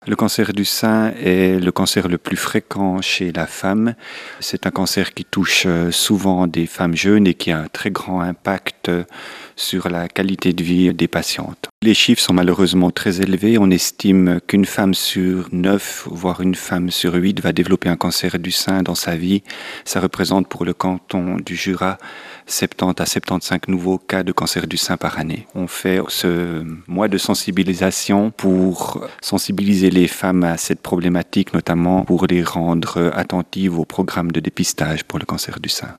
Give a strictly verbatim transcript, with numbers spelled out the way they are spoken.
Le cancer du sein est le cancer le plus fréquent chez la femme. C'est un cancer qui touche souvent des femmes jeunes et qui a un très grand impact sur la qualité de vie des patientes. Les chiffres sont malheureusement très élevés. On estime qu'une femme sur neuf, voire une femme sur huit, va développer un cancer du sein dans sa vie. Ça représente pour le canton du Jura soixante à soixante-quinze nouveaux cas de cancer du sein par année. On fait ce mois de sensibilisation pour sensibiliser les femmes à cette problématique, notamment pour les rendre attentives au programme de dépistage pour le cancer du sein.